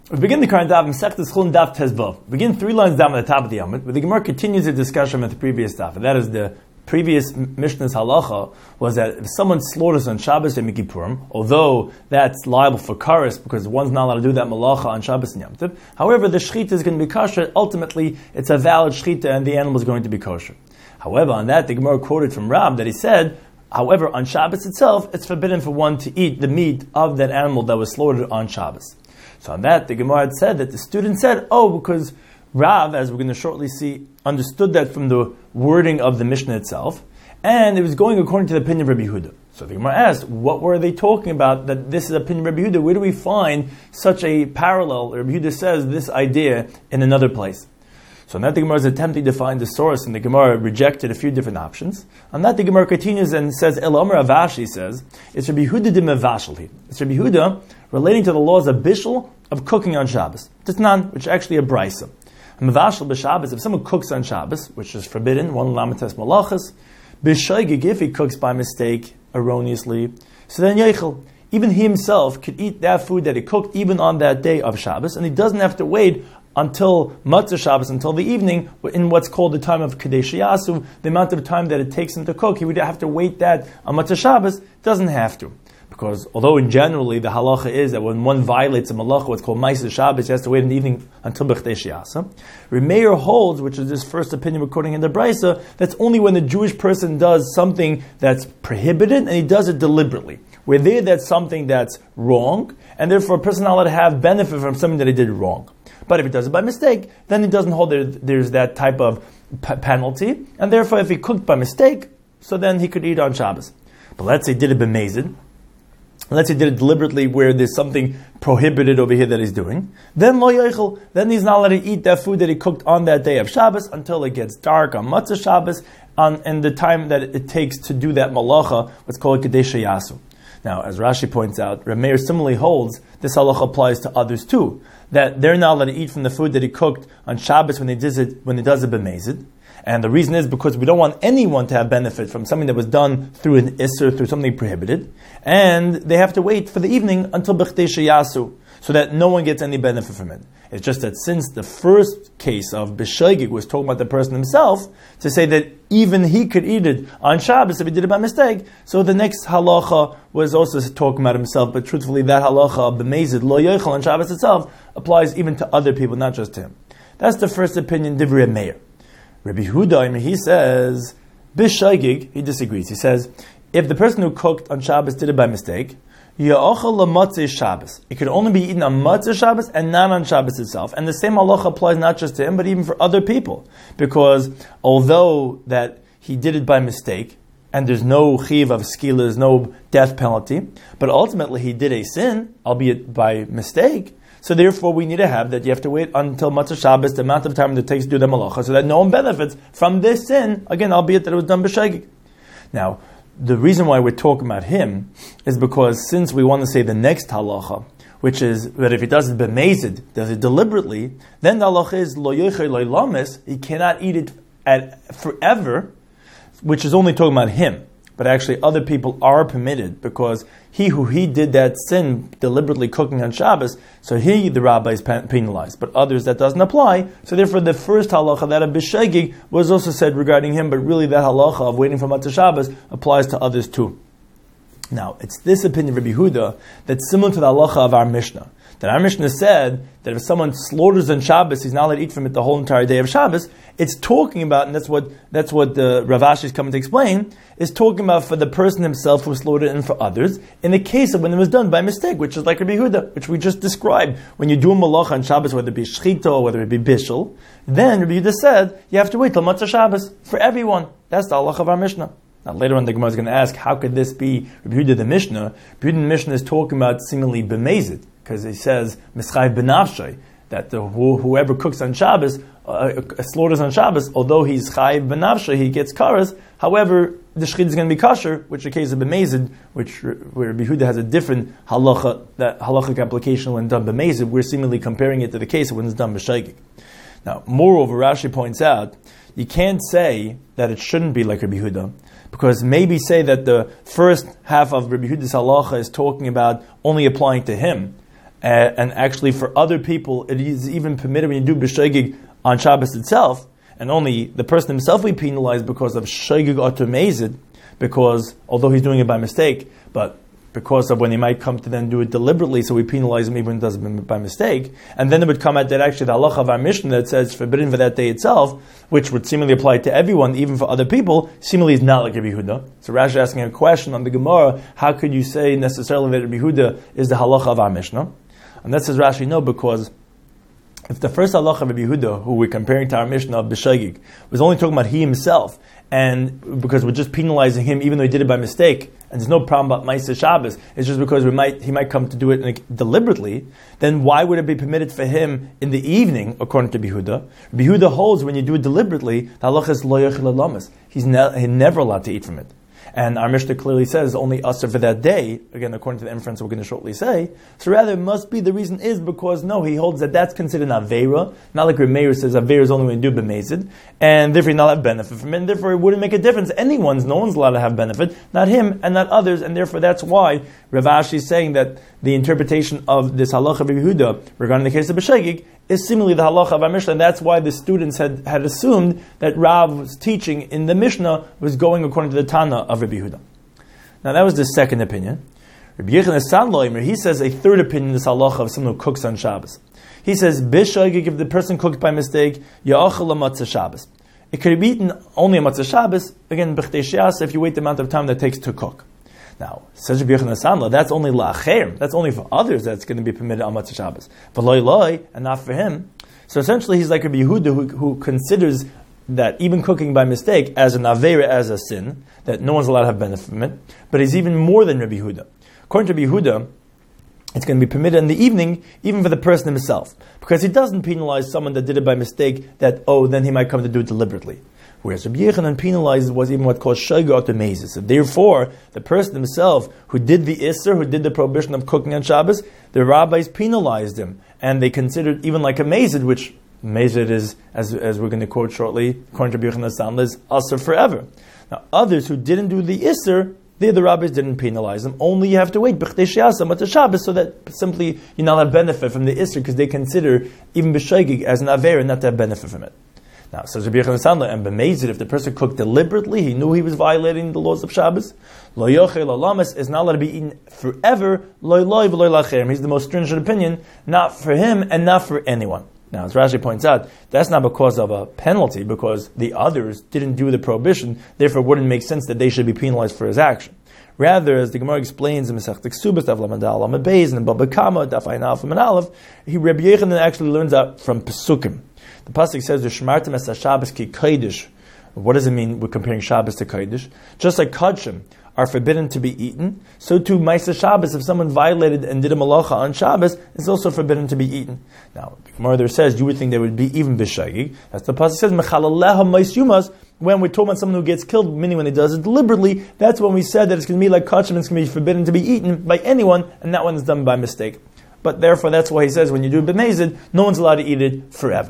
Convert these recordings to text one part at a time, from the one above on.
We begin the current daf, Masechtas Chulin daf Tezvav. We begin 3 lines down at the top of the Amud, where the Gemara continues the discussion with the previous daf. And that is the previous Mishnah's halacha was that if someone slaughters on Shabbos and Yom Kippurim, although that's liable for kares because one's not allowed to do that malacha on Shabbos and Yom Tov, however, the shechita is going to be kosher. Ultimately, it's a valid shechita and the animal is going to be kosher. However, on that, the Gemara quoted from Rab that he said, however, on Shabbos itself, it's forbidden for one to eat the meat of that animal that was slaughtered on Shabbos. So on that, the Gemara had said that the student said, because Rav, as we're going to shortly see, understood that from the wording of the Mishnah itself, and it was going according to the opinion of Rabbi Yehuda. So the Gemara asked, what were they talking about that this is the opinion of Rabbi Yehuda? Where do we find such a parallel? Rabbi Yehuda says this idea in another place. So on that the Gemara is attempting to find the source, and the Gemara rejected a few different options. On that the Gemara continues and says, El Omer Avashi says, it's Rabbi Yehuda de Mevashalhi. It's Rabbi Yehuda relating to the laws of Bishul, of cooking on Shabbos. Tisnan, which is actually a brisa. Mevashal b'Shabbos, if someone cooks on Shabbos, which is forbidden, one lamates malachas, b'shaygig, if he cooks by mistake, erroneously, so then yechel. Even he himself could eat that food that he cooked even on that day of Shabbos, and he doesn't have to wait until Matzah Shabbos, until the evening, in what's called the time of Kadesh Yasu, the amount of time that it takes him to cook. He would have to wait that on Matzah Shabbos, doesn't have to. Because although in generally the halacha is that when one violates a malacha, what's called Ma'aseh Shabbos, he has to wait in the evening until B'chdesh Yasa. Remeir holds, which is this first opinion according in the Brisa, that's only when the Jewish person does something that's prohibited and he does it deliberately. Where there that's something that's wrong, and therefore a person not allowed to have benefit from something that he did wrong. But if he does it by mistake, then he doesn't hold there's that type of penalty, and therefore if he cooked by mistake, so then he could eat on Shabbos. But let's say he did it b'mezid, let's say he did it deliberately where there's something prohibited over here that he's doing, then lo yochel, then he's not allowed to eat that food that he cooked on that day of Shabbos until it gets dark on Matzah Shabbos, and the time that it takes to do that malacha, what's called Kadesh Yasu. Now, as Rashi points out, Rameir similarly holds this halacha applies to others too, that they're not allowed to eat from the food that he cooked on Shabbos when he does it b'mezid. And the reason is because we don't want anyone to have benefit from something that was done through an isser, through something prohibited, and they have to wait for the evening until b'chdesh yasu, so that no one gets any benefit from it. It's just that since the first case of b'shaygig was talking about the person himself, to say that even he could eat it on Shabbos if he did it by mistake, so the next halacha was also talking about himself, but truthfully that halacha of b'mezid lo yochel on Shabbos itself applies even to other people, not just to him. That's the first opinion, Divrei Meir. Rabbi Yehuda, he says, b'shaygig, he disagrees. He says, if the person who cooked on Shabbos did it by mistake, ya'achal l'matzeh Shabbos. It could only be eaten on Matzah Shabbos and not on Shabbos itself. And the same halacha applies not just to him, but even for other people. Because although that he did it by mistake, and there's no chiv of skila, there's no death penalty, but ultimately he did a sin, albeit by mistake. So therefore we need to have that you have to wait until Matzah Shabbos, the amount of time that it takes to do the malacha, so that no one benefits from this sin, again, albeit that it was done b'shaygig. Now, the reason why we're talking about him is because since we want to say the next halacha, which is that if he does it b'mezid, does it deliberately, then the halacha is lo yochel lo lames, he cannot eat it forever, which is only talking about him. But actually other people are permitted because he did that sin deliberately cooking on Shabbos, so the rabbi is penalized. But others that doesn't apply, so therefore the first halacha, that of b'shaygig, was also said regarding him, but really that halacha of waiting for Matzah Shabbos applies to others too. Now, it's this opinion of Rabbi Yehuda that's similar to the halacha of our Mishnah. That our Mishnah said that if someone slaughters on Shabbos, he's not allowed to eat from it the whole entire day of Shabbos. It's talking about, and that's what the Rav Ashi is coming to explain, is talking about for the person himself who slaughtered and for others, in the case of when it was done by mistake, which is like Rabbi Yehuda, which we just described. When you do a malacha on Shabbos, whether it be shchita or whether it be bishul, then Rabbi Yehuda said, you have to wait till Matzah Shabbos for everyone. That's the halacha of our Mishnah. Now later on the Gemara is going to ask, how could this be Rabbi Yehuda the Mishnah? Rabbi Yehuda the Mishnah is talking about seemingly b'mezid, because he says, Mischai b'nafshay, that whoever cooks on Shabbos, slaughters on Shabbos, although he's chayv b'nafshay, he gets karas. However, the shechit is going to be kosher, which in the case of b'mezid, where Rabbi Yehuda has a different halacha, that halachic application when done b'mezid, we're seemingly comparing it to the case of when it's done b'shaygig. Now, moreover, Rashi points out, you can't say that it shouldn't be like Rabbi Yehuda, because maybe say that the first half of Rabbi Yehuda's halacha is talking about only applying to him, and actually for other people, it is even permitted when you do b'shogeg on Shabbos itself, and only the person himself we penalize because of shogeg otomezid, because although he's doing it by mistake, but because of when he might come to then do it deliberately, so we penalize him even when he does it by mistake. And then it would come out that actually the halacha of our Mishnah that says forbidden for that day itself, which would seemingly apply to everyone, even for other people, seemingly is not like Rabbi Yehuda. So Rashi asking a question on the Gemara, how could you say necessarily that Rabbi Yehuda is the halacha of our Mishnah? And that says Rashi, no, because if the first halacha of Rabbi Yehuda, who we're comparing to our Mishnah of B'shogeg, was only talking about he himself, and because we're just penalizing him even though he did it by mistake, and there's no problem about Ma'aseh Shabbos, it's just because he might come to do it deliberately, then why would it be permitted for him in the evening, according to Yehuda? Yehuda holds when you do it deliberately, the halacha is lo yochel lamas. He's never allowed to eat from it. And our Mishnah clearly says only usher for that day, again, according to the inference we're going to shortly say. So rather, it must be the reason is because, no, he holds that that's considered an Aveira, not like Meir says Aveira is only when you do B'mezid, and therefore you not have benefit from it, and therefore it wouldn't make a difference. No one's allowed to have benefit, not him and not others, and therefore that's why Rav Ashi is saying that the interpretation of this halacha of Yehuda regarding the case of B'shogeg is similarly the halacha of our Mishnah, and that's why the students had assumed that Rav teaching in the Mishnah was going according to the Tana of Rabbi Yehuda. Now that was the second opinion. Rabbi Yochanan Sandloimer, he says a third opinion in this halacha of someone who cooks on Shabbos. He says, B'shogeg, if the person cooked by mistake, Ya'achal matzah Shabbos. It could be eaten only on matzah Shabbos, again, b'chtei shias, if you wait the amount of time that it takes to cook. Now, says Rabbi Yochanan Sandla, that's only la'acher, that's only for others that's going to be permitted on Matzah Shabbos. But loy, and not for him. So essentially he's like Rabbi Yehuda who considers that even cooking by mistake as an aveira, as a sin, that no one's allowed to have benefit from it, but he's even more than Rabbi Yehuda. According to Rabbi Yehuda, it's going to be permitted in the evening, even for the person himself. Because he doesn't penalize someone that did it by mistake, that, then he might come to do it deliberately. Whereas Rabbi Yechanan penalized was even what's called shogeg otomezid. So therefore, the person himself who did the Isser, who did the prohibition of cooking on Shabbos, the rabbis penalized him. And they considered even like a mezid, which mezid is, as we're going to quote shortly, according to Rabbi Yechanan Sandler, is asr forever. Now others who didn't do the Isser, the rabbis didn't penalize them. Only you have to wait b'chtei shiasa matzah Shabbos, so that simply you not have benefit from the Isser, because they consider even b'shogeg as an aveira not to have benefit from it. Now, says Rabbi Yochanan Sandler, and b'mezid, if the person cooked deliberately, he knew he was violating the laws of Shabbos, lo yochel alamas is not allowed to be eaten forever, loy loy v'loy lacherem. He's the most stringent opinion, not for him and not for anyone. Now, as Rashi points out, that's not because of a penalty, because the others didn't do the prohibition, therefore it wouldn't make sense that they should be penalized for his action. Rather, as the Gemara explains in Masechet Ksubas, Daf Lamed Aleph Lamed Beis, and Baba Kama, Daf Ayin Alef Lamed Aleph, Rabbi Yechanan actually learns out from Pesukim. The pasuk says, "V'shmartem es Shabbos ki kodesh." What does it mean? We're comparing Shabbos to kodesh. Just like kodshim are forbidden to be eaten, so too Ma'aseh Shabbos, if someone violated and did a malacha on Shabbos, is also forbidden to be eaten. Now, the Gemara there says, you would think there would be even b'shogeg. That's the pasuk says, "Mechalaleha ma'is yumas." When we're talking about someone who gets killed, meaning when he does it deliberately, that's when we said that it's going to be like kodshim, and it's going to be forbidden to be eaten by anyone, and that one is done by mistake. But therefore, that's why he says when you do b'mezid, no one's allowed to eat it forever.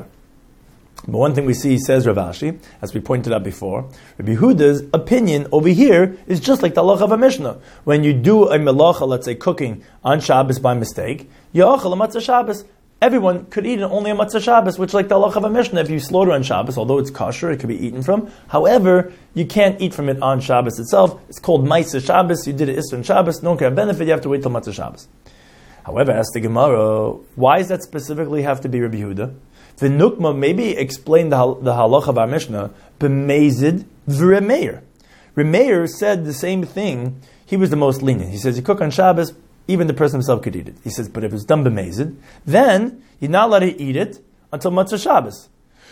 But one thing we see, says Rav Ashi, as we pointed out before, Rabbi Yehuda's opinion over here is just like the halacha of a Mishnah. When you do a melacha, let's say cooking on Shabbos by mistake, ya'achal matzah Shabbos, everyone could eat it only on matzah Shabbos, which like the halacha of a Mishnah, if you slaughter on Shabbos, although it's kosher, it could be eaten from. However, you can't eat from it on Shabbos itself. It's called Ma'aseh Shabbos. You did it Isser on Shabbos. No one can have benefit. You have to wait till matzah Shabbos. However, as the Gemara, why does that specifically have to be Rabbi Yehuda? The Nukma maybe explain the halacha of our Mishnah, b'mezid v'remeir. Remeir said the same thing. He was the most lenient. He says, you cook on Shabbos, even the person himself could eat it. He says, but if it's done b'mezid, then you're not allowed to eat it until Matzah Shabbos.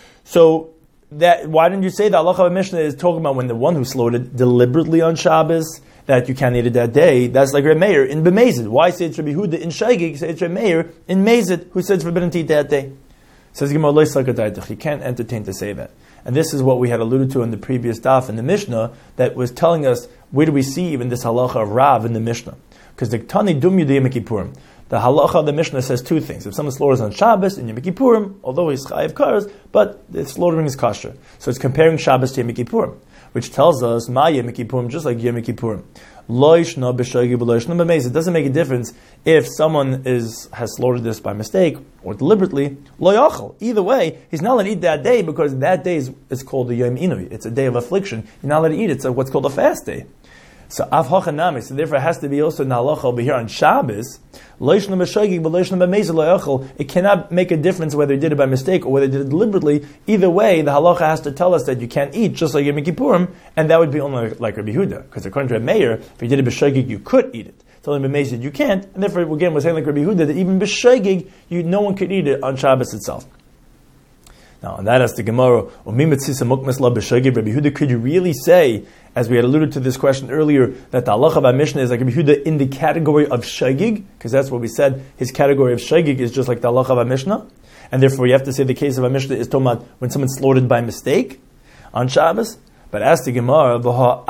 So, why didn't you say the halacha of our Mishnah is talking about when the one who slaughtered deliberately on Shabbos, that you can't eat it that day? That's like Remeir in b'mezid. Why say it's Rabbi Yehuda in Shogeg? Say it's Remeir in Mezid, who said it's forbidden to eat that day. Says Gemara, you can't entertain to say that. And this is what we had alluded to in the previous daf in the Mishnah that was telling us where do we see even this halacha of Rav in the Mishnah. Because the Tani Dum Yudei Kippurim, the halacha of the Mishnah says two things. If someone slaughters on Shabbos in Yom Kippurim, although he's chayav kares, but the slaughtering is kosher. So it's comparing Shabbos to Yom Kippurim, which tells us Ma Yom Kippurim, just like Yom Kippurim. Loishna b'shogig b'loishna b'meiz. It doesn't make a difference if someone has slaughtered this by mistake or deliberately. Lo yachal. Either way, he's not allowed to eat that day because that day is called the Yom Inui. It's a day of affliction. You're not allowed to eat it. It's what's called a fast day. So av hachanami. So therefore, it has to be also in halacha over here on Shabbos. Loishna b'shogig b'loishna b'meiz lo yachal. It cannot make a difference whether he did it by mistake or whether he did it deliberately. Either way, the halacha has to tell us that you can't eat, just like Yom Kippurim, and that would be only like Rabbi Yehuda. Because according to Rabbi Meir, if you did it b'shogig, you could eat it. Telling b'meiz you can't, and therefore again we're saying like Rabbi Yehuda that even b'shogig, no one could eat it on Shabbos itself. Now, and that is the Gemara. Rabbi Yehuda, could you really say, as we had alluded to this question earlier, that the halacha of our Mishnah is like Rabbi Yehuda in the category of shagig? Because that's what we said. His category of shagig is just like the halacha of our Mishnah, and therefore you have to say the case of our Mishnah is talking about when someone's slaughtered by mistake on Shabbos. But as the Gemara, but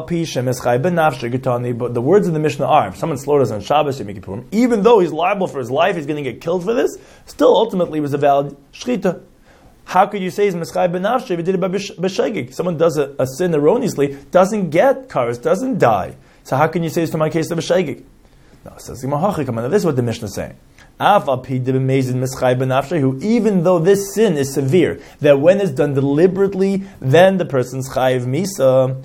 the words of the Mishnah are, if someone slaughters on Shabbos, even though he's liable for his life, he's going to get killed for this, still ultimately was a valid shchita. How could you say he's Meschai B'nafshe if he did it by b'shegig? Someone does a sin erroneously, doesn't get kares, doesn't die. So how can you say it's to my case of b'shegig? No, says Gemara, this is what the Mishnah is saying. Who, even though this sin is severe, that when it's done deliberately, then the person's chayiv misa.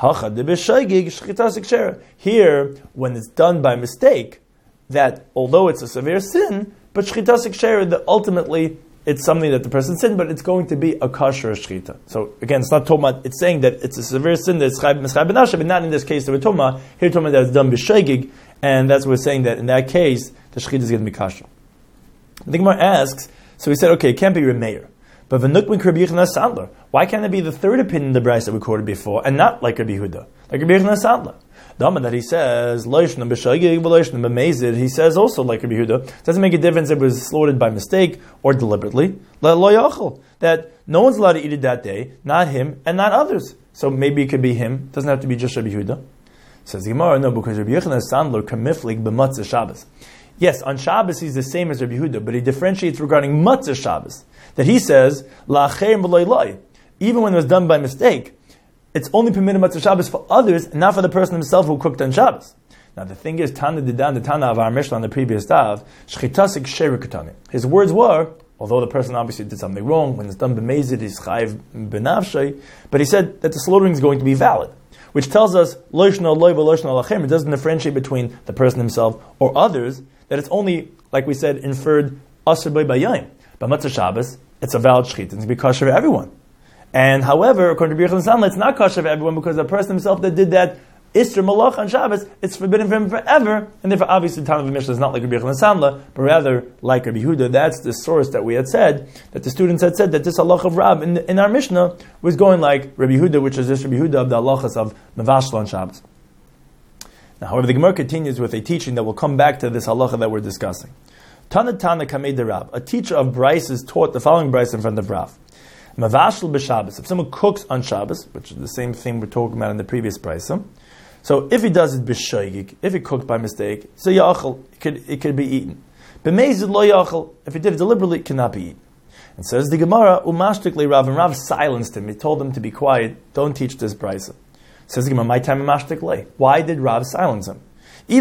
Here, when it's done by mistake, that although it's a severe sin, but shchita sikshera, ultimately it's something that the person sinned, but it's going to be a kosher shchita. So again, it's not talking about, it's saying that it's a severe sin that it's chayv b'nafshe, but not in this case that we're talking about. Here, talking about that it's done b'shegig, and that's what we're saying that in that case the shchita is going to be kosher. The Gemara asks, so we said, okay, it can't be Remeir, but v'nukmin Rabbi Yochanan Sandler. Why can't it be the third opinion in the Brisa that we quoted before, and not like Rabbi Yehuda, like Rabbi Yochanan Sandler? The Amar that he says, Loishna b'shagig v'loishna b'mezid, he says also like Rabbi Yehuda, it doesn't make a difference if it was slaughtered by mistake or deliberately. Lo yachol, that no one's allowed to eat it that day, not him and not others. So maybe it could be him, it doesn't have to be just Rabbi Yehuda. Says the Gemara, no, because Rabbi Yochanan Sandler kamiflik b'matzah Shabbos. Yes, on Shabbos he's the same as Rabbi Yehuda, but he differentiates regarding matzah Shabbos. That he says, la'acherim v'lo loy, even when it was done by mistake, it's only permitted matzah Shabbos for others, and not for the person himself who cooked on Shabbos. Now the thing is, Tana Didan, the Tana of our Mishnah on the previous Tav, Shchitasik Sherikutani. His words were, although the person obviously did something wrong, when it's done b'mezid, he's chayiv b'nafshay, but he said that the slaughtering is going to be valid, which tells us, Loishna loy v'loishna lachem, it doesn't differentiate between the person himself or others, that it's only, like we said, inferred asr by bayayim. But matzah Shabbos, it's a valid shchit, it's going to be kosher for everyone. And however, according to Rabbi Yochanan Sandler, it's not kosher for everyone because the person himself that did that Isser Malach on Shabbos, it's forbidden for him forever. And therefore, obviously, the time of the Mishnah is not like Rabbi Yochanan Sandler, but rather like Rabbi Yehuda. That's the source that we had said, that the students had said that this halach of Rab in our Mishnah was going like Rabbi Yehuda, which is this Rabbi Yehuda of the halachas of Mavashla on Shabbos. Now, however, the Gemara continues with a teaching that will come back to this halacha that we're discussing. Tana Kamei de Rab, a teacher of Bryce is taught the following Bryce in front of Rav. Mavashel b'Shabbos. If someone cooks on Shabbos, which is the same thing we're talking about in the previous brisa, so if he does it b'shoigig, if he cooked by mistake, so yachal, it could be eaten. B'mezid lo yachal, if he did it deliberately, it cannot be eaten. And says the Gemara, umashtikli Rav, and Rav silenced him. He told him to be quiet. Don't teach this brisa. Says the Gemara, my time umashtikli. Why did Rav silence him? If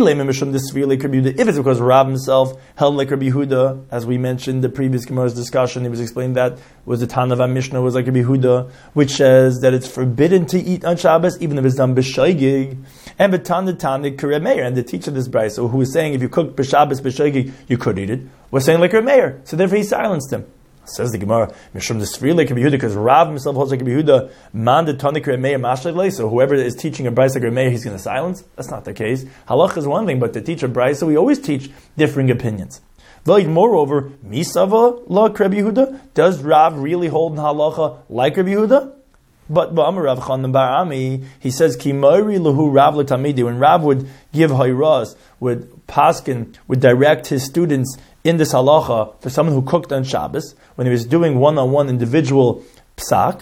it's because Rav himself held like Rabbi Yehuda, as we mentioned the previous Gemara's discussion, he was explaining that was the Tana of Mishnah was like Rabbi Yehuda, which says that it's forbidden to eat on Shabbos even if it's done b'shoigig. And b'tana Reb Meir, and the teacher of this brayso, who was saying if you cook b'Shabbos b'shoigig you could eat it, was saying like Reb Meir. So therefore he silenced him. Says the Gemara, Mishum the Sfri like Rabbi Yehuda, because Rav himself holds like Rabbi Yehuda, man the Tanik Reb Meir mashlei. So whoever is teaching a brayso like Reb Meir, he's going to silence. That's not the case. Halach is one thing, but to teach a brayso, we always teach differing opinions. Moreover, misava like Rabbi Yehuda, does Rav really hold in halacha like Rabbi Yehuda? But Rav Chanan bar Ami, he says ki moiri lahu Rav l'tamidi. When Rav would give hayras, would paskin, would direct his students in this halacha for someone who cooked on Shabbos, when he was doing one-on-one individual psak,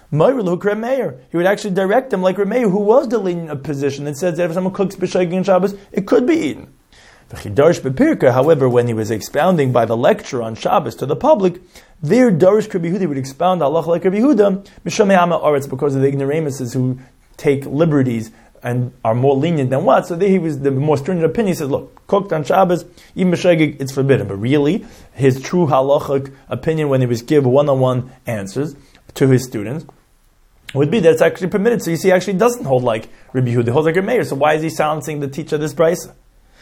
he would actually direct them like Reb Meir, who was the lenient position and says that if someone cooks b'shogig on Shabbos, it could be eaten. However, when he was expounding by the lecture on Shabbos to the public, there Darish Rabbi Yehuda would expound halacha like Rabbi Yehuda, because of the ignoramuses who take liberties and are more lenient than what? So there he was the more stringent opinion. He says, look, cooked on Shabbos, even b'shegig, it's forbidden. But really, his true halachic opinion when he was given one-on-one answers to his students would be that it's actually permitted. So you see, he actually doesn't hold like Rabbi Yehuda, he holds like Rabbi Meir. So why is he silencing the teacher of this brisa?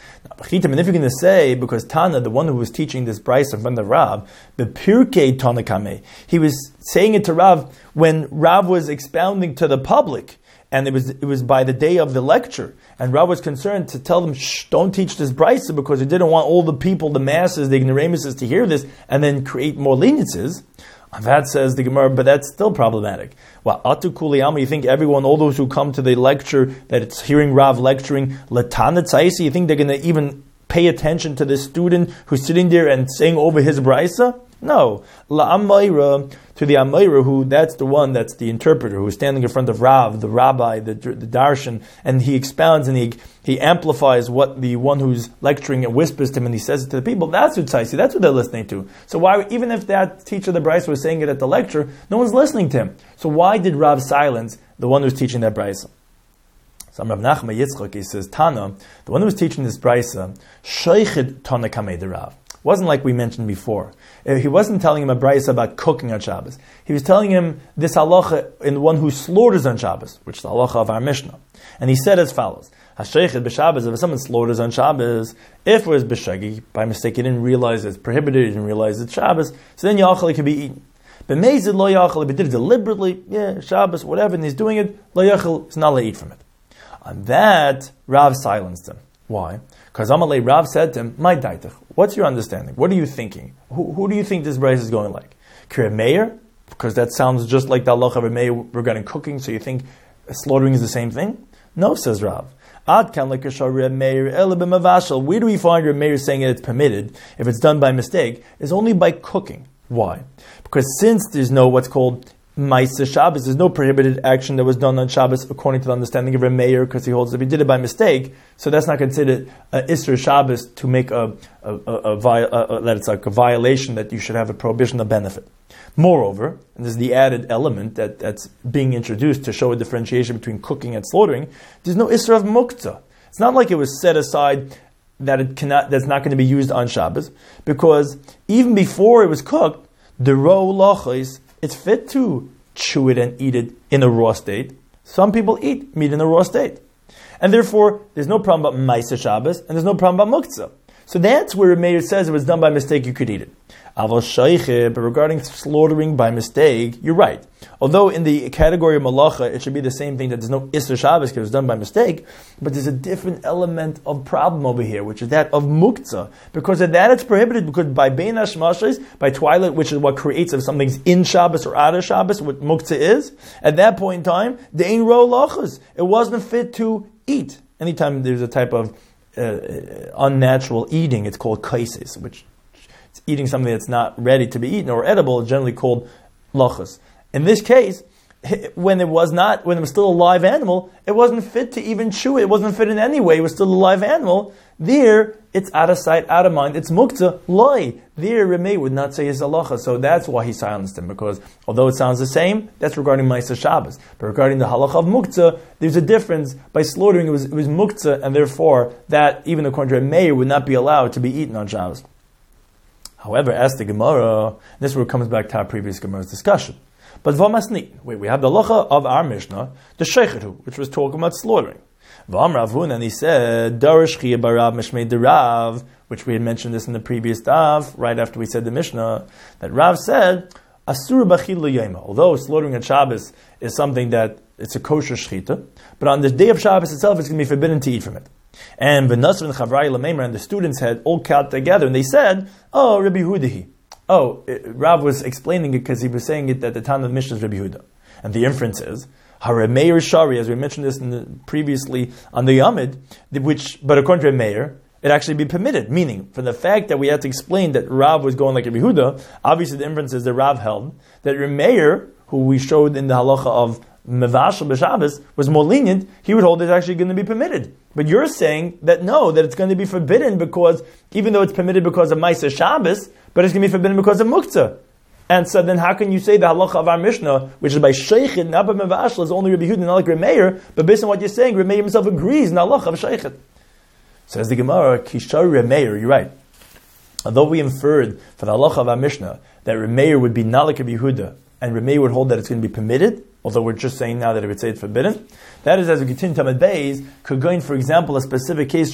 And if you're going to say, because Tana, the one who was teaching this brisa in front of Rav, the Pirkei Tana Kameh, he was saying it to Rav when Rav was expounding to the public, and it was by the day of the lecture, and Rav was concerned to tell them, shh, don't teach this brisa, because he didn't want all the people, the masses, the ignoramuses to hear this, and then create more leniences. That says the Gemara, but that's still problematic. Well, Atu Kuliyama, you think everyone, all those who come to the lecture, that it's hearing Rav lecturing, Latana Tzaisi, you think they're going to even pay attention to the student who's sitting there and saying over his brisa? No. La Amayra, to the Amayra, who that's the one, that's the interpreter, who's standing in front of Rav, the rabbi, the darshan, and he expounds and he amplifies what the one who's lecturing and whispers to him and he says it to the people. That's Utsaisi, that's what they're listening to. So why, even if that teacher of the brisa was saying it at the lecture, no one's listening to him. So why did Rav silence the one who's teaching that brisa? So Rav Nachman Yitzchak, he says, Tana, the one who was teaching this brisa, Sheichid Tana Kamei de Rav. Wasn't like we mentioned before. He wasn't telling him a brisa about cooking on Shabbos. He was telling him this halacha in the one who slaughters on Shabbos, which is the halacha of our Mishnah. And he said as follows: Hasheichid b'Shabbos, if someone slaughters on Shabbos, if it was b'shagi, by mistake he didn't realize it's prohibited, he didn't realize it's Shabbos, so then yachal, it can be eaten. But mezid lo yachal, if he did it deliberately, Shabbos, whatever, and he's doing it, lo yachal, it's not allowed to eat from it. On that, Rav silenced him. Why? Because Amalei Rav said to him, my daitach, what's your understanding? What are you thinking? Who do you think this brayz is going like? Kira Meir? Because that sounds just like the halacha of Meir regarding cooking, so you think slaughtering is the same thing? No, says Rav. Ad kan like Meir ele b'mavashal. Where do we find Reb Meir saying it's permitted, if it's done by mistake, is only by cooking. Why? Because since there's no what's called Maisa Shabbos, there's no prohibited action that was done on Shabbos according to the understanding of Reb Meir, because he holds if he did it by mistake, so that's not considered Isser Shabbos to make that it's like a violation that you should have a prohibition of benefit. Moreover, and this is the added element that's being introduced to show a differentiation between cooking and slaughtering, there's no Isser of Muktzah. It's not like it was set aside that's not going to be used on Shabbos, because even before it was cooked, the ro lachos, it's fit to chew it and eat it in a raw state. Some people eat meat in a raw state. And therefore, there's no problem about Maisa Shabbos, and there's no problem about Muktzah. So that's where Meir says it was done by mistake, you could eat it. Aval Shayche, but regarding slaughtering by mistake, you're right. Although in the category of Malacha, it should be the same thing, that there's no Isser Shabbos because it was done by mistake, but there's a different element of problem over here, which is that of Muktzah. Because of that it's prohibited, because by Bein HaShmashos, by twilight, which is what creates if something's in Shabbos or out of Shabbos, what Muktzah is, at that point in time, the Ein Ro Lachas, it wasn't fit to eat. Anytime there's a type of unnatural eating, it's called kaisis, which it's eating something that's not ready to be eaten or edible, is generally called lachas. In this case, when it was still a live animal, it wasn't fit to even chew it. It wasn't fit in any way. It was still a live animal. There, it's out of sight, out of mind. It's muktzah, loy. There, Remei would not say his halacha. So that's why he silenced him, because although it sounds the same, that's regarding Maisa Shabbos. But regarding the halacha of muktzah, there's a difference. By slaughtering, it was muktzah, and therefore, that, even according to Remei, would not be allowed to be eaten on Shabbos. However, as the Gemara, this is where it comes back to our previous Gemara's discussion. But Vamasni, we have the halacha of our Mishnah, the Sheichetu, which was talking about slaughtering. Vam Ravun, and he said, Darish Chia Barav Mishmei Derav, which we had mentioned this in the previous daf, right after we said the Mishnah, that Rav said, Asura Bachil Yema. Although slaughtering on Shabbos is something that it's a kosher shechita, but on the day of Shabbos itself, it's going to be forbidden to eat from it. And V'Nasr and Chavrai Lamemer, and the students had all got together, and they said, "Oh, Rabbi Hudahi." Rav was explaining it because he was saying it at the time of the Mishnah is Rabbi Huda, and the inference is Harameir Shari, as we mentioned this previously on the Yamid, but according to Meir, it actually be permitted. Meaning, for the fact that we had to explain that Rav was going like Rabbi Huda, obviously the inference is that Rav held that Meir, who we showed in the halacha of Mevashal b'Shabbos, was more lenient, he would hold it's actually going to be permitted. But you're saying that no, that it's going to be forbidden because, even though it's permitted because of Maisa Shabbos, but it's going to be forbidden because of Muktzah. And so then how can you say the halacha of our Mishnah, which is by Sheikhid, not by Mevashal, is only Rabbi Yehuda, not like Rabbi Meir, but based on what you're saying, Rabbi Meir himself agrees in the halacha of Sheikhid. Says the Gemara, Kishar Rabbi Meir, you're right. Although we inferred for the halacha of our Mishnah that Rabbi Meir would be not like Rabbi Yehuda, and Rabbi Meir would hold that it's going to be permitted, although we're just saying now that it would say it's forbidden, that is, as we continue Tamid Beis, could go in, for example, a specific case,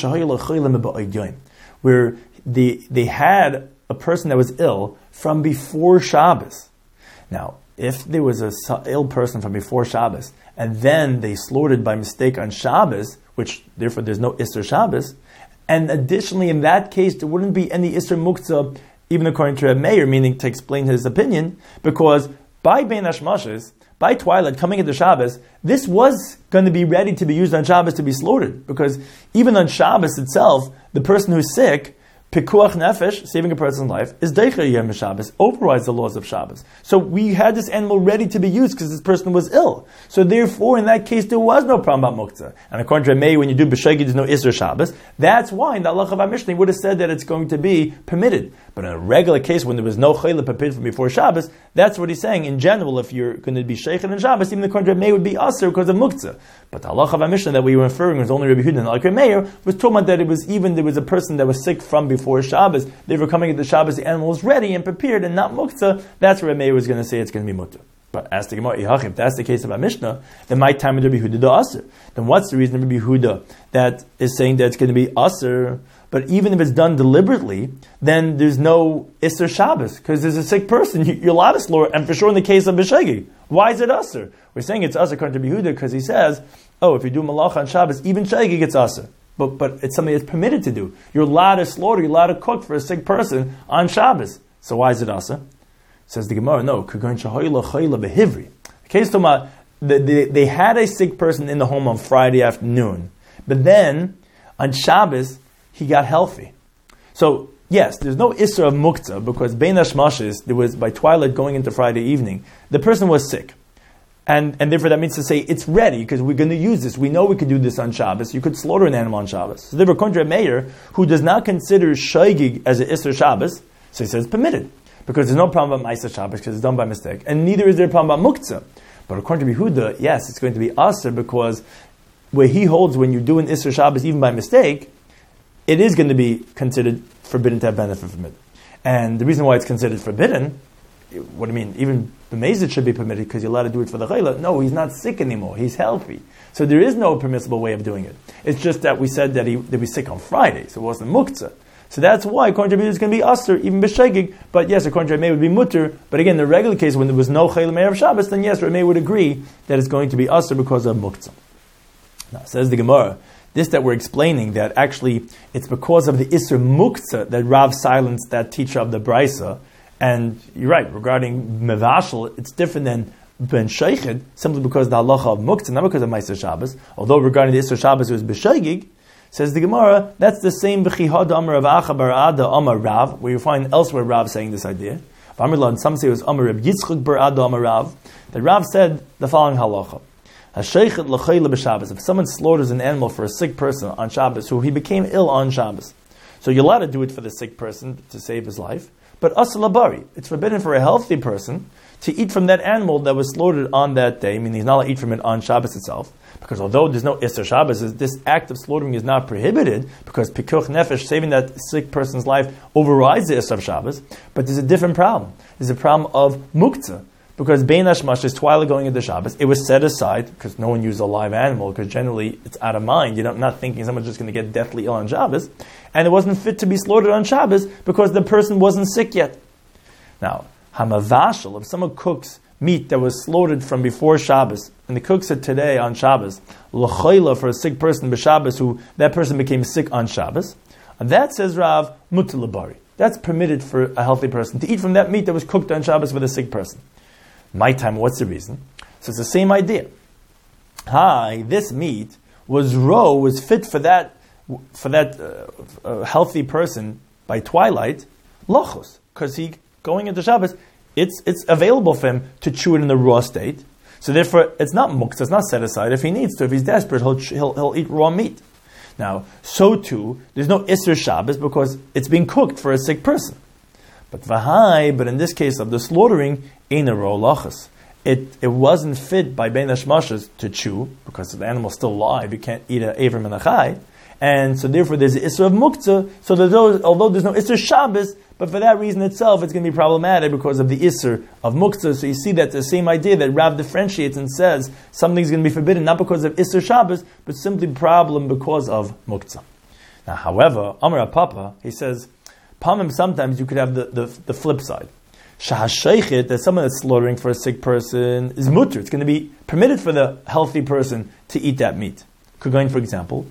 where they had a person that was ill from before Shabbos. Now, if there was a ill person from before Shabbos, and then they slaughtered by mistake on Shabbos, which therefore there's no Isser Shabbos, and additionally in that case there wouldn't be any Isser Muktzah, even according to a Meir, meaning to explain his opinion, because by Bein Hashmashes, by twilight coming into Shabbos, this was going to be ready to be used on Shabbos to be slaughtered, because even on Shabbos itself, the person who's sick, Pikuach Nefesh, saving a person's life, is Deicher Yom Shabbos, overrides the laws of Shabbos. So we had this animal ready to be used because this person was ill. So therefore, in that case, there was no problem about Muktzah. And according to Meir, when you do B'Shegi, there's no Isser Shabbos. That's why in the halacha of our Mishnah, he would have said that it's going to be permitted. But in a regular case, when there was no Chayla prepared from before Shabbos, that's what he's saying. In general, if you're going to be Sheikh in Shabbos, even the according to Meir would be Aser because of Muktzah. But the halacha of our Mishnah that we were referring was only Rabbi Yehuda and like Meir was talking about that it was even there was a person that was sick from before Shabbos. They were coming into Shabbos, the animal was ready and prepared and not Muktzah. That's where Meir was going to say it's going to be Muktzah. But as the Gemara, if that's the case of our Mishnah, then my time with Rabbi Yehuda do Aser. Then what's the reason of Rabbi Yehuda that is saying that it's going to be Aser? But even if it's done deliberately, then there's no Isser Shabbos, because there's a sick person. You're allowed to slaughter, and for sure in the case of B'Shegi. Why is it Aser? We're saying it's Aser according to Yehuda because he says, if you do Malacha on Shabbos, even Shegi gets Aser. But it's something that's permitted to do. You're allowed to slaughter, you're allowed to cook for a sick person on Shabbos. So why is it Aser? Says the Gemara, no. The case to they had a sick person in the home on Friday afternoon, but then on Shabbos, he got healthy. So, yes, there's no Isra of Muktzah, because Bein Hashmashes, there was, by twilight going into Friday evening, the person was sick. And therefore that means to say, it's ready, because we're going to use this. We know we could do this on Shabbos. You could slaughter an animal on Shabbos. So therefore, Kontra Meir, who does not consider Shaygig as an Isra Shabbos, so he says permitted. Because there's no problem about Ma'aser Shabbos, because it's done by mistake. And neither is there a problem about Muktzah. But according to Yehuda, yes, it's going to be Aser, because where he holds when you do an Isra Shabbos, even by mistake, it is going to be considered forbidden to have benefit from it. And the reason why it's considered forbidden, what do you mean? Even B'Mezid should be permitted because you're allowed to do it for the Chayla. No, he's not sick anymore. He's healthy. So there is no permissible way of doing it. It's just that we said that he'd be sick on Friday, so it wasn't Muktzah. So that's why according to Meir it's going to be Aser, even B'Shegig. But yes, according to Meir would be Mutter. But again, in the regular case, when there was no Chayla Meir of Shabbos, then yes, Meir would agree that it's going to be Aser because of Muktzah. Now, says the Gemara, this that we're explaining, that actually it's because of the Isser Muktzah that Rav silenced that teacher of the Brisa. And you're right, regarding Mevashal, it's different than Ben Sheikhid, simply because the halacha of Muktzah, not because of Ma'aser Shabbos. Although regarding the Isser Shabbos it was B'Shegig, says the Gemara, that's the same B'Chihad Amar Rav Acha Bar Ada Amar Rav, where you find elsewhere Rav saying this idea. And some say it was Amar Reb Yitzchak Bar Ada Amar Rav, that Rav said the following halacha. If someone slaughters an animal for a sick person on Shabbos, who he became ill on Shabbos, so you're allowed to do it for the sick person to save his life, but asal labari, it's forbidden for a healthy person to eat from that animal that was slaughtered on that day. I mean, he's not allowed to eat from it on Shabbos itself, because although there's no Isser Shabbos, this act of slaughtering is not prohibited, because Pikuach Nefesh, saving that sick person's life, overrides the Isser of Shabbos. But there's a different problem. There's a problem of Muktzah. Because Bein Hashmash is twilight going into Shabbos. It was set aside, because no one uses a live animal, because generally it's out of mind. You're not thinking someone's just going to get deathly ill on Shabbos. And it wasn't fit to be slaughtered on Shabbos, because the person wasn't sick yet. Now, Hamavashal, if someone cooks meat that was slaughtered from before Shabbos, and they cooks it today on Shabbos, l'chayla for a sick person b'Shabbos, who that person became sick on Shabbos, and that says Rav, mutar labari. That's permitted for a healthy person to eat from that meat that was cooked on Shabbos with a sick person. My time, what's the reason? So it's the same idea. This meat was fit for that healthy person by twilight, lochos, because he going into Shabbos, it's available for him to chew it in the raw state. So therefore, it's not muktzah, it's not set aside. If he needs to, if he's desperate, he'll eat raw meat. Now, so too, there's no Isser Shabbos because it's being cooked for a sick person. But v'hai, but in this case of the slaughtering, ein a ro lachas. It wasn't fit by bein hashmashes to chew, because the animal's still alive, you can't eat an avrim and a chai. And so therefore there's the Isser of Muktzah, so although there's no Isser Shabbos, but for that reason itself it's going to be problematic because of the Isser of Muktzah. So you see that's the same idea that Rav differentiates and says something's going to be forbidden not because of Isser Shabbos, but simply problem because of Muktzah. Now however, Amar Papa, he says, Pamim, sometimes you could have the flip side. Shahashaychit, that someone that's slaughtering for a sick person is mutter. It's going to be permitted for the healthy person to eat that meat. Kugain, for example,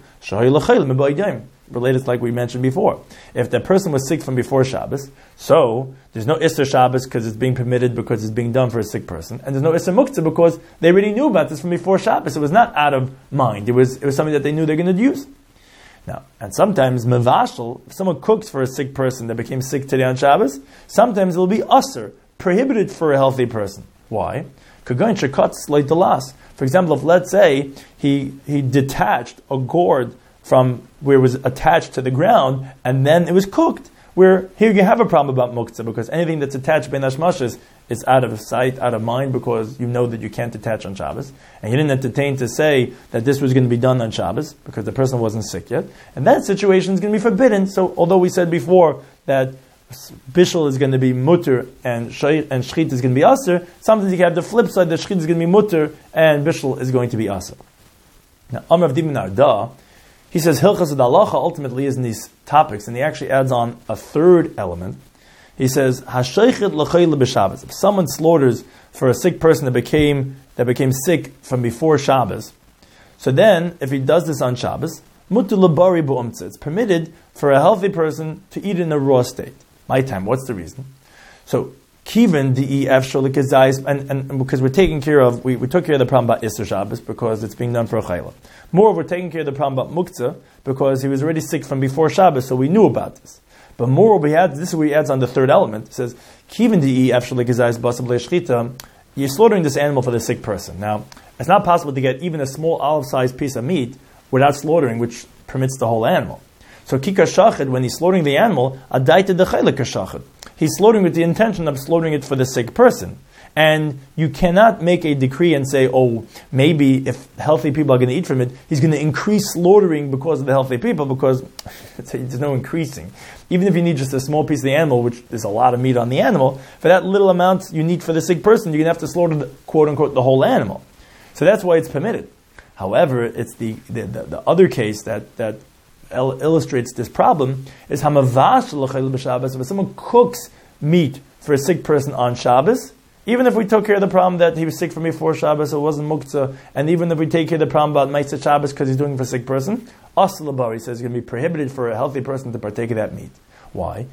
related like we mentioned before. If the person was sick from before Shabbos, so there's no Isser Shabbos because it's being permitted because it's being done for a sick person, and there's no Isser Muktzah because they already knew about this from before Shabbos. It was not out of mind. It was something that they knew they're going to use. Now, and sometimes mevashel, if someone cooks for a sick person that became sick today on Shabbos, sometimes it will be usser, prohibited for a healthy person. Why? Kagoin shekatz like the las. For example, if let's say he detached a gourd from where it was attached to the ground and then it was cooked, where here you have a problem about muktzah because anything that's attached ben hashmashes is out of sight, out of mind, because you know that you can't attach on Shabbos, and you didn't entertain to say that this was going to be done on Shabbos because the person wasn't sick yet, and that situation is going to be forbidden. So although we said before that bishul is going to be mutter and shchit is going to be aser, sometimes you can have the flip side that shchit is going to be mutter and bishul is going to be aser. Now, Amr of Dimin Arda, he says Hilchas of Halacha ultimately is in these topics, and he actually adds on a third element. He says Hashaychit l'chayil b'Shabbos. If someone slaughters for a sick person that became sick from before Shabbos, so then if he does this on Shabbos, mutter l'bari b'umtzah. It's permitted for a healthy person to eat in a raw state. My time. What's the reason? So Kiven DEF Sholikazais, and because we're taking care of, we took care of the problem about Isser Shabbos because it's being done for a chayla. Moreover, we're taking care of the problem about Muktzah because he was already sick from before Shabbos, so we knew about this. But moreover, this is where he adds on the third element. It says, Kiven DEF Sholikazais Basab Le'Shchita, you're slaughtering this animal for the sick person. Now, it's not possible to get even a small olive-sized piece of meat without slaughtering, which permits the whole animal. So kika shachid, when he's slaughtering the animal, adaita dechayla kashachid. He's slaughtering with the intention of slaughtering it for the sick person. And you cannot make a decree and say, oh, maybe if healthy people are going to eat from it, he's going to increase slaughtering because of the healthy people, because there's no increasing. Even if you need just a small piece of the animal, which there's a lot of meat on the animal, for that little amount you need for the sick person, you're going to have to slaughter, the, quote unquote, the whole animal. So that's why it's permitted. However, it's the other case that illustrates this problem is hamavash l'chayil b'Shabbos. If someone cooks meat for a sick person on Shabbos, even if we took care of the problem that he was sick from before Shabbos, it wasn't muktzah, and even if we take care of the problem about Ma'aseh Shabbos because he's doing it for a sick person, asl he says it's going to be prohibited for a healthy person to partake of that meat. Why?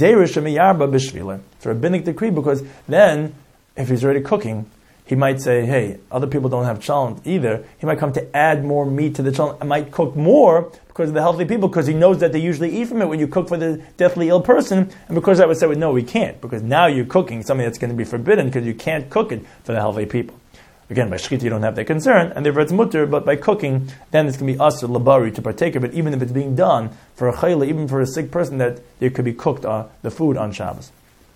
For a rabbinic decree, because then if he's already cooking, he might say, hey, other people don't have chalent either. He might come to add more meat to the chalent and might cook more because of the healthy people, because he knows that they usually eat from it when you cook for the deathly ill person. And because I would say, well, no, we can't, because now you're cooking something that's going to be forbidden because you can't cook it for the healthy people. Again, by shchita you don't have that concern, and therefore it's mutter, but by cooking, then it's going to be asr labari to partake of it, even if it's being done for a chayla, even for a sick person, that it could be cooked the food on Shabbos.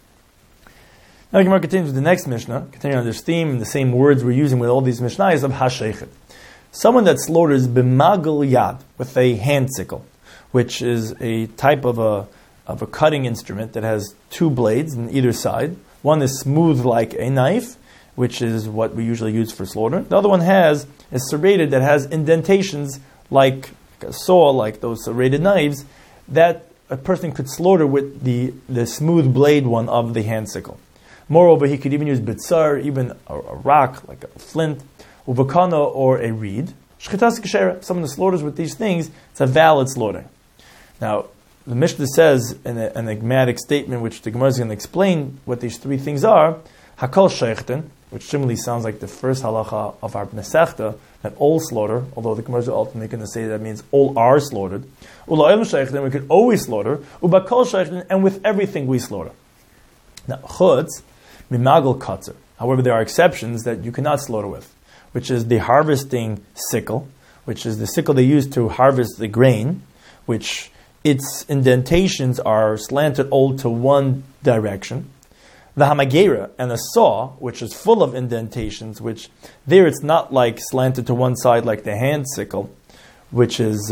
Now the Gemara continues with the next Mishnah, continuing on this theme, and the same words we're using with all these Mishnahs of hashaychet. Someone that slaughters b'magal yad, with a hand sickle, which is a type of a cutting instrument that has two blades on either side. One is smooth like a knife, which is what we usually use for slaughter. The other one is serrated, that has indentations like a saw, like those serrated knives, that a person could slaughter with the smooth blade one of the hand sickle. Moreover, he could even use bitzar, even a rock, like a flint, uvakana, or a reed. Shchitas k'shera, someone that slaughters with these things, it's a valid slaughter. Now, the Mishnah says in an enigmatic statement, which the Gemara is going to explain what these three things are, hakol sheichten, which similarly sounds like the first halacha of our Masechta, that all slaughter, although the Gemara is ultimately going to say that means all are slaughtered. Ula'im sheichten, we could always slaughter. Ubakol sheichten, and with everything we slaughter. Now, chutz, mimagal katzer. However, there are exceptions that you cannot slaughter with, which is the harvesting sickle, which is the sickle they use to harvest the grain, which its indentations are slanted all to one direction. The hamagera, and a saw, which is full of indentations, which there it's not like slanted to one side like the hand sickle, which is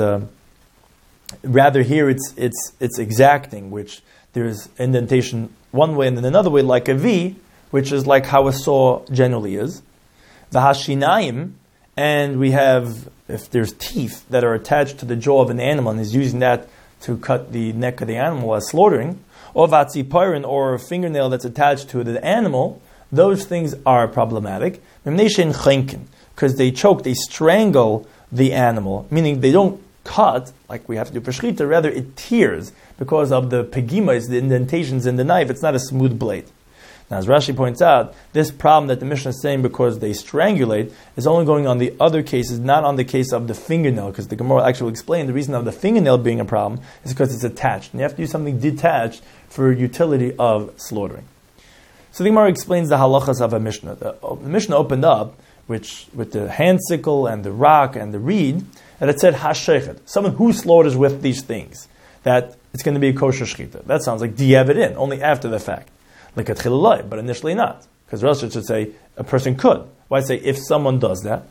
rather here it's exacting, which there's indentation one way and then another way like a V, which is like how a saw generally is. The hashinaim, and we have, if there's teeth that are attached to the jaw of an animal and is using that to cut the neck of the animal while slaughtering, or vatziparin, or a fingernail that's attached to the animal, those things are problematic. Because they choke, they strangle the animal, meaning they don't cut, like we have to do for shechita, rather it tears because of the pegimas, the indentations in the knife. It's not a smooth blade. Now, as Rashi points out, this problem that the Mishnah is saying because they strangulate is only going on the other cases, not on the case of the fingernail, because the Gemara actually will explain the reason of the fingernail being a problem is because it's attached. And you have to do something detached for utility of slaughtering. So the Gemara explains the halachas of a Mishnah. The Mishnah opened up with the hand sickle and the rock and the reed, and it said hashechet, someone who slaughters with these things, that it's going to be a kosher shechita. That sounds like di'evidin, only after the fact. Like a tchilalai, but initially not. Because Rashi should say a person could. Why say if someone does that?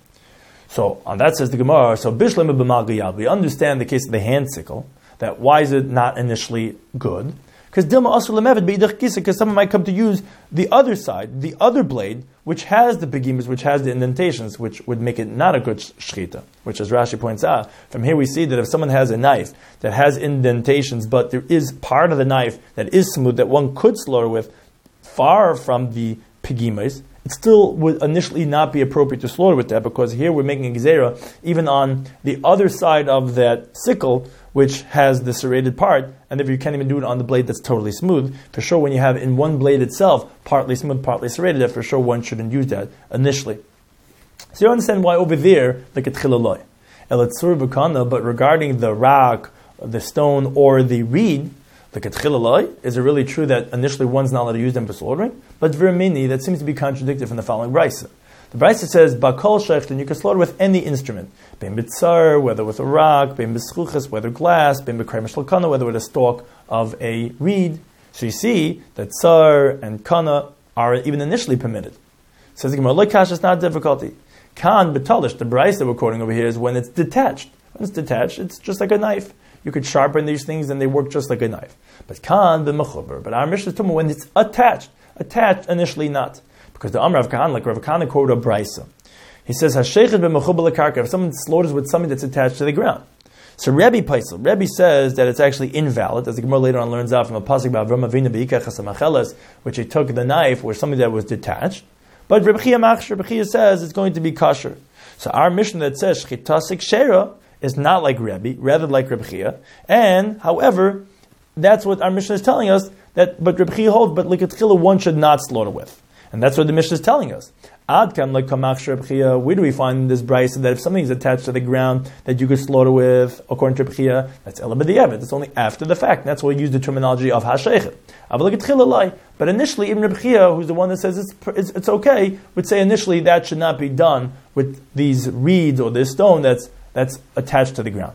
So on that says the Gemara, so bishlam b'malgiyad, we understand the case of the hand sickle, that why is it not initially good? Because dilma asur lemevet beidach kisa, because someone might come to use the other side, the other blade, which has the begimas, which has the indentations, which would make it not a good shechita. Which, as Rashi points out, from here we see that if someone has a knife that has indentations, but there is part of the knife that is smooth, that one could slaughter with, far from the pegimas, it still would initially not be appropriate to slaughter with that, because here we're making a gezerah even on the other side of that sickle, which has the serrated part, and if you can't even do it on the blade that's totally smooth, for sure when you have in one blade itself, partly smooth, partly serrated, that for sure one shouldn't use that initially. So you understand why over there, like a tchilaloi. Elatzur v'kana, but regarding the rock, the stone, or the reed, like a tchilaloi, is it really true that initially one's not allowed to use them for slaughtering? But vermini, that seems to be contradicted from the following brisa. The brisa says, bakol shechten, you can slaughter with any instrument. Bein b'tzar, whether with a rock, bein b'schuches, whether glass, bein b'krei shalkana, whether with a stalk of a reed. So you see that tsar and kana are even initially permitted. Says the Gemara, like kash, it's not difficulty. Kan betalish, the brisa that we're quoting over here is when it's detached. When it's detached, it's just like a knife. You could sharpen these things and they work just like a knife. But kan b'mechuber. But our Mishnah is talking when it's attached initially not. Because the Amr of Kahan, like Rav Kahana quoted a brisa. He says, Hashechet b'mechuber lekarka, if someone slaughters with something that's attached to the ground. So Rebbe Paisel, Rebbe says that it's actually invalid, as the Gemara later on learns out from a pasuk about Avram Avinu beikach hasamacheles, which he took the knife or something that was detached. But Rebbe Chia says it's going to be kosher. So our Mishnah that says Shchitasik Shera is not like Rebbe, rather like Rebbe Chia. And, however, that's what our Mishnah is telling us, but Rebbe Chia holds, but likatchila one should not slaughter with. And that's what the Mishnah is telling us. Ad kam like kamach Rebbe Chia, where do we find in this brisa that if something is attached to the ground that you could slaughter with, according to Rebbe Chia, that's ela b'di'evet, it's only after the fact. And that's why we use the terminology of hashechet. But initially, even Rebbe Chia, who's the one that says it's okay, would say initially that should not be done with these reeds or this stone that's attached to the ground.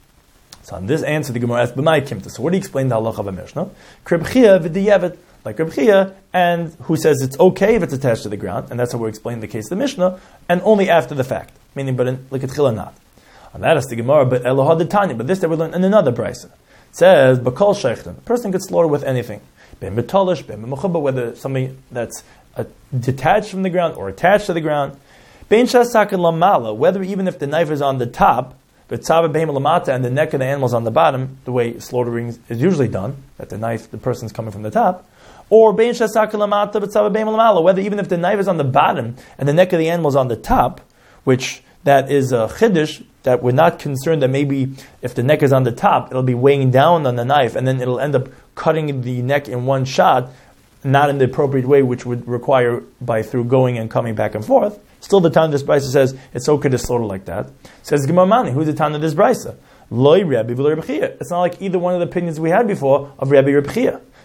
So on this answer, the Gemara asks, "B'may kimta." So what do you explain the halacha of a Mishnah? Reb Chia v'di'evet, like Reb Chia, and who says it's okay if it's attached to the ground, and that's how we're explaining the case of the Mishnah, and only after the fact, meaning but in likatchila not. On that is the Gemara, but Elohad Tanya, but this that we learn in another brisa. It says, "Bakol sheichten." A person could slaughter with anything, ben betalish, ben b'mechuba, whether something that's detached from the ground or attached to the ground. Ben shasak and lamala, whether even if the knife is on the top, but tzava behem lamata, and the neck of the animal is on the bottom, the way slaughtering is usually done, that the person's coming from the top, or ben shasak and lamata, but tzava behem lamala, whether even if the knife is on the bottom and the neck of the animal is on the top, which that is a chiddush, that we're not concerned that maybe if the neck is on the top, it'll be weighing down on the knife, and then it'll end up cutting the neck in one shot, not in the appropriate way, which would require through going and coming back and forth. Still, the Tana of this brisa says it's okay to slaughter like that. Says Gemara Mani, who's the Tana of this brisa? Loi Rebbe v'lo Rebbe Chia. It's not like either one of the opinions we had before of Rebbe Rebbe Chia.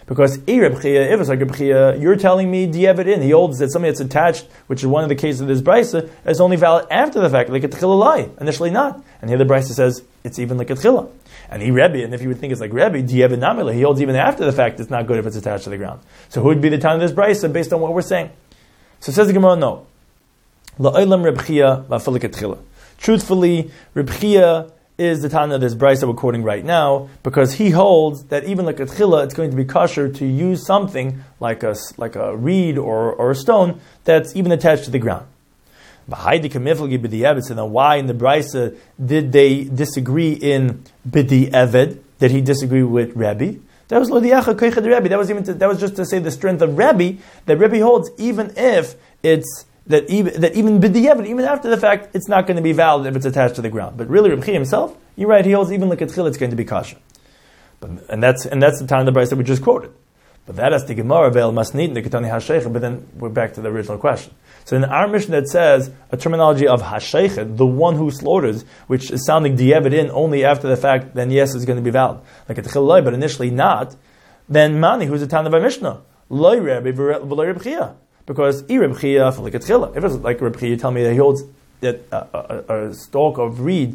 Because if it's like Reb Chia, you're telling me di'evid, he holds that something that's attached, which is one of the cases of this brisa, is only valid after the fact, like a tchila, initially not. And here the brisa says it's even like a tchila. And and if you would think it's like Rebbe, di'evid namila, he holds even after the fact it's not good if it's attached to the ground. So who would be the time of this brisa based on what we're saying? So it says the Gemara, no. La'olam Reb Chia va'afilu ketchila. Truthfully, Reb Chia is the Tana of this brisa we're quoting right now, because he holds that even like a tchila, it's going to be kosher to use something like a reed or a stone that's even attached to the ground. So then why in the brisa did they disagree in b'di'eved? Did he disagree with Rebbe? That was lodiacha koicha de Rebbe. That was just to say the strength of Rebbe, that Rebbe holds even if it's that even b'di'eved, even after the fact, it's not going to be valid if it's attached to the ground. But really, Reb Chia himself, you're right, he holds even like a tchil, it's going to be kosher. And that's the time of the brisa that we just quoted. But that has the Gemara ve'el masnit the ketani hashaycha. But then we're back to the original question. So in our mission that says a terminology of hashaycha, the one who slaughters, which is sounding di'evid only after the fact, then yes, it's going to be valid, like a tchil loy, but initially not. Then mani, who's the Tana of our Mishnah, loy Rebbe v'loy Reb Chia. Because Reb Chia for like a tchila. If it's like Reb Chia, you tell me that he holds that a stalk of reed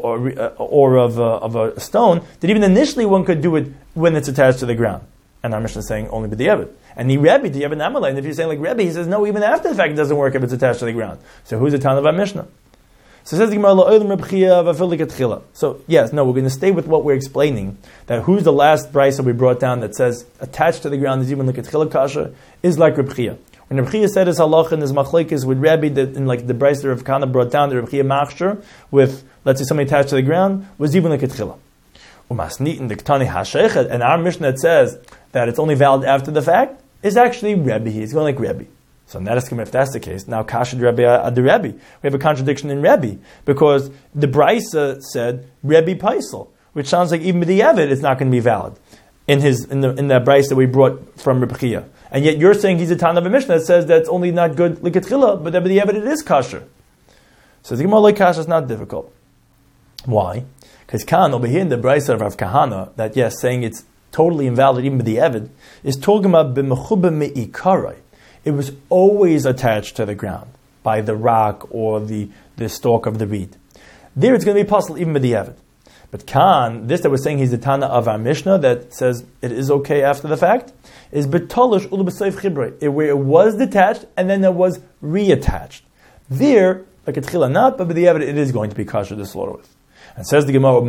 or of a stone, that even initially one could do it when it's attached to the ground. And our Mishnah is saying only b'di'evid. And the Rebbe, di'evid namalei. And if you're saying like Rebbe, he says no, even after the fact it doesn't work if it's attached to the ground. So who's the Tana of our Mishnah? So it says the Gemara, la'olam Reb Chia v'afilu ketchila. So yes, no, we're going to stay with what we're explaining. That who's the last brisa we brought down that says attached to the ground is even like a tchila kasha is like Reb Chia. When Reb Chia said his halacha and his machlekes with Rebbe, that in like the brisa that Rav Kana brought down, the Reb Chia machshir with, let's say, something attached to the ground, was even like a tchila. Umasnit the Ketani Hashechet, and our Mishnah that says that it's only valid after the fact, is actually Rebbe. He's going like Rebbe. So now if that's the case, now Kashid Rebbe ad Rebbe. We have a contradiction in Rebbe, because the brisa said Rebbe Paisel, which sounds like even b'di'evid it's not going to be valid in that brisa that we brought from Reb Chia. And yet you're saying he's a Tana of a Mishnah that says that it's only not good likatchila, but that b'di'evid it is kosher. So the Gemara like kasher is not difficult. Why? Because Khan over here in the brisa of Rav Kahana, that yes, saying it's totally invalid even b'di'evid, is talking about b'mechuba me'ikarai. It was always attached to the ground by the rock or the stalk of the reed. There it's going to be possible even b'di'evid. But Khan, this that we're saying he's the Tana of our Mishnah that says it is okay after the fact, is betolish ulu b'seif chibrei, where it was detached and then it was reattached. There, like a tchila not, but b'di'evid it is going to be kosher to slaughter with. And says the Gemara,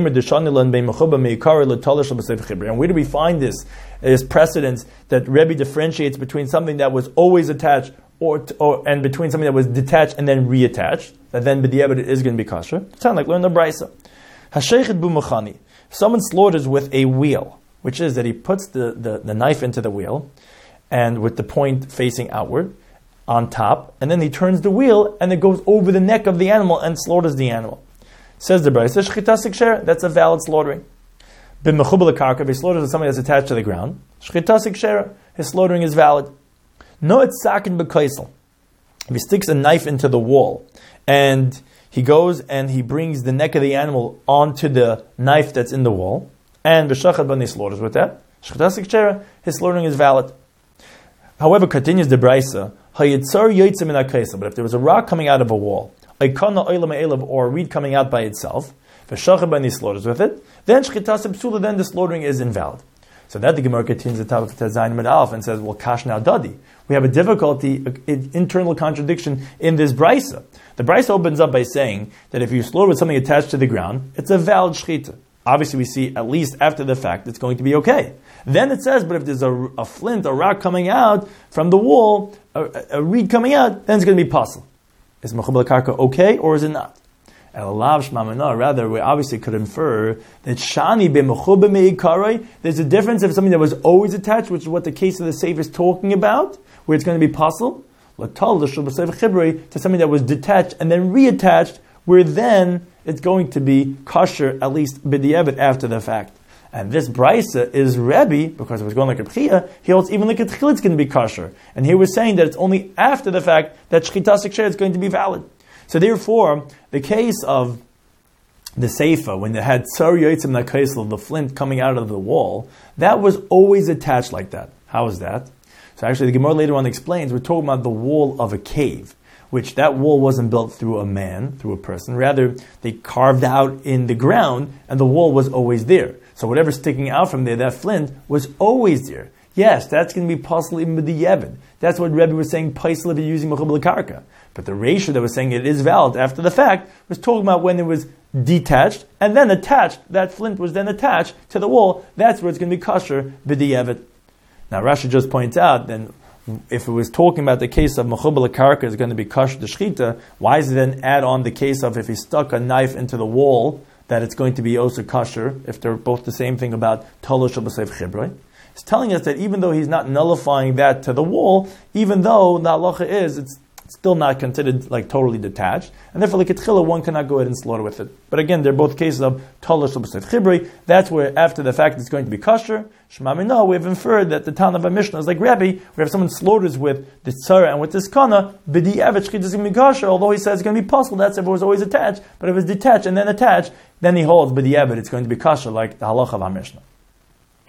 and where do we find this precedence that Rebbe differentiates between something that was always attached and between something that was detached and then reattached, that then b'di'evid it is going to be kosher? It sounds like learn the brisa. Hashaychet b'muchani. Someone slaughters with a wheel, which is that he puts the knife into the wheel, and with the point facing outward, on top, and then he turns the wheel, and it goes over the neck of the animal and slaughters the animal. Says the Brisa, shchita sikshera, that's a valid slaughtering. B'mechubel karka, if he slaughters with something that's attached to the ground, shchita sikshera, his slaughtering is valid. No, it's sakin b'kaisel. If he sticks a knife into the wall, and he goes and he brings the neck of the animal onto the knife that's in the wall, and b'shachad b'ni slaughters with that, shchita sikshera, his slaughtering is valid. However, continues the Brisa, hayitzar yotzim min ha'kaisel, but if there was a rock coming out of a wall, or a reed coming out by itself, and he slaughters with it, then then the slaughtering is invalid. So that the Gemara continues the top of Tezayin Mid Aleph and says, well, kash now dadi. We have a difficulty, an internal contradiction in this brisa. The brisa opens up by saying that if you slaughter with something attached to the ground, it's a valid shchita. Obviously, we see at least after the fact it's going to be okay. Then it says, but if there's a flint, a rock coming out from the wall, a reed coming out, then it's going to be possible. Is mechubel karka okay or is it not? Rather, we obviously could infer that shani b'mechubel meikarai. There's a difference of something that was always attached, which is what the case of the Sefer is talking about, where it's going to be possible. To something that was detached and then reattached, where then it's going to be kosher, at least b'di'evid after the fact. And this brisa is Rebbe, because it was going like a Chia, he holds even like a tchil it's going to be kosher. And here we're saying that it's only after the fact that shchita sikshera is going to be valid. So therefore, the case of the Seifa, when they had Tsar Yoitzim Nakaisel, the flint coming out of the wall, that was always attached like that. How is that? So actually the Gemara later on explains, we're talking about the wall of a cave, which that wall wasn't built through a man, through a person. Rather, they carved out in the ground, and the wall was always there. So whatever's sticking out from there, that flint, was always there. Yes, that's going to be possible even with the Yevon. That's what Rebbe was saying, Paisel if you're using Mechubal Karka. But the ratio that was saying it is valid after the fact was talking about when it was detached and then attached. That flint was then attached to the wall. That's where it's going to be kosher b'di'evet. Now Rashi just points out, then if it was talking about the case of Mechubal Karka is going to be kosher the shchita, why does it then add on the case of if he stuck a knife into the wall that it's going to be also kosher if they're both the same thing about Tolosh B'Seif Chibroi? It's telling us that even though he's not nullifying that to the wall, even though the halacha is, it's still not considered like totally detached, and therefore like Ketchila, one cannot go ahead and slaughter with it. But again, they're both cases of Tolosh B'Seif Chibri. That's where after the fact it's going to be kosher. Shema Mino, we have inferred that the Tana of Mishnah is like Rabbi, where if someone slaughters with the tzara and with this kana, b'di avet shchita is going to be kosher. Although he says it's going to be possible, that's if it was always attached. But if it's detached and then attached, then he holds b'di avet, it's going to be kosher, like the halacha of our Mishnah.